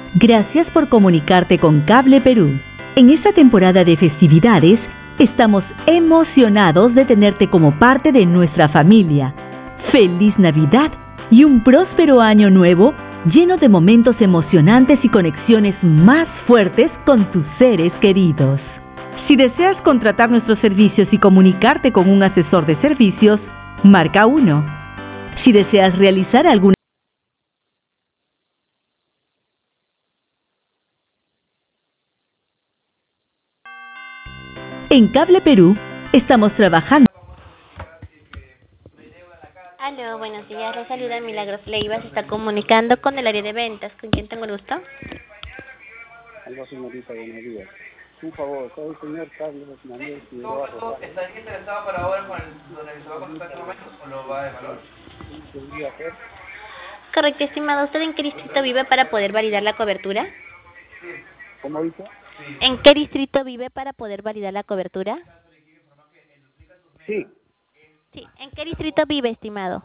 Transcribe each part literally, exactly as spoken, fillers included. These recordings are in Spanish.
Gracias por comunicarte con Cable Perú. En esta temporada de festividades, estamos emocionados de tenerte como parte de nuestra familia. ¡Feliz Navidad y un próspero año nuevo lleno de momentos emocionantes y conexiones más fuertes con tus seres queridos! Si deseas contratar nuestros servicios y comunicarte con un asesor de servicios, marca uno. Si deseas realizar alguna En Cable Perú, estamos trabajando. Aló, buenos días. Le saluda Milagros Leiva. Se está comunicando con el área de ventas. ¿Con quién tengo el gusto? Aló, señorita, buenos días. Un favor, soy el señor Carlos Manuel Figueroa Rosales. ¿Está interesado para ahora con el, donde se va a consultar en momentos o lo va a evaluar? ¿Qué debería hacer? Correcto, estimado. ¿Usted en qué distrito vive para poder validar la cobertura? ¿Cómo dice? ¿En qué distrito vive para poder validar la cobertura? Sí. Sí, ¿en qué distrito vive, estimado?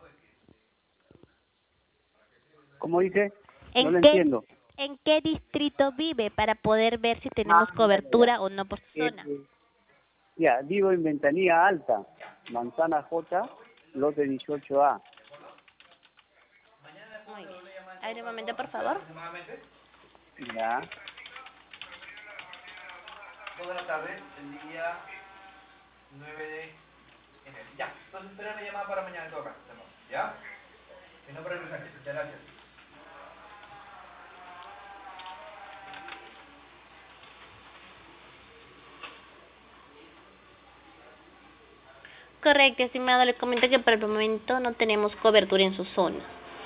¿Cómo dice? ¿En No lo qué, entiendo. ¿En qué distrito vive para poder ver si tenemos Ah, cobertura ya. o no por Eh, zona? eh, Ya, vivo en Ventanilla Alta, Manzana J, lote dieciocho A. Muy bien. A ver, un momento, por favor. Ya. dos de la tarde, el día nueve de enero. Ya, entonces espera una llamada para mañana en todo caso. ¿Ya? Mi nombre es Luis Sánchez. Muchas gracias. Correcto, estimado. Le comento que por el momento no tenemos cobertura en su zona.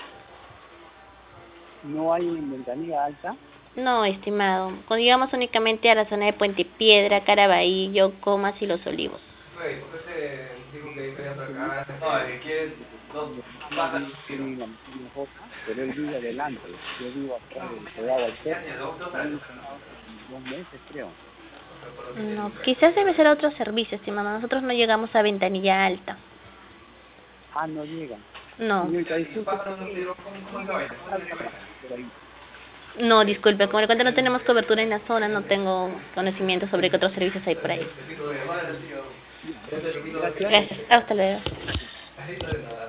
¿No hay en Ventanilla Alta? No, estimado. Llegamos únicamente a la zona de Puente Piedra, Carabalí, Yocomas y Los Olivos. Oye, ¿por qué se dijo que quería para acá? No, el que quiere dos bajas. Tiene la Manzana J, pero él vive adelante. Yo vivo atrás del pegado al cerro. Dos meses, creo. No, quizás debe ser otro servicio, estimado. Nosotros no llegamos a Ventanilla Alta. Ah, no llega. No. Señorita, disculpe. No, disculpe. Como le cuento, no tenemos cobertura en la zona. No tengo conocimiento sobre qué otros servicios hay por ahí. Gracias. Gracias. Hasta luego.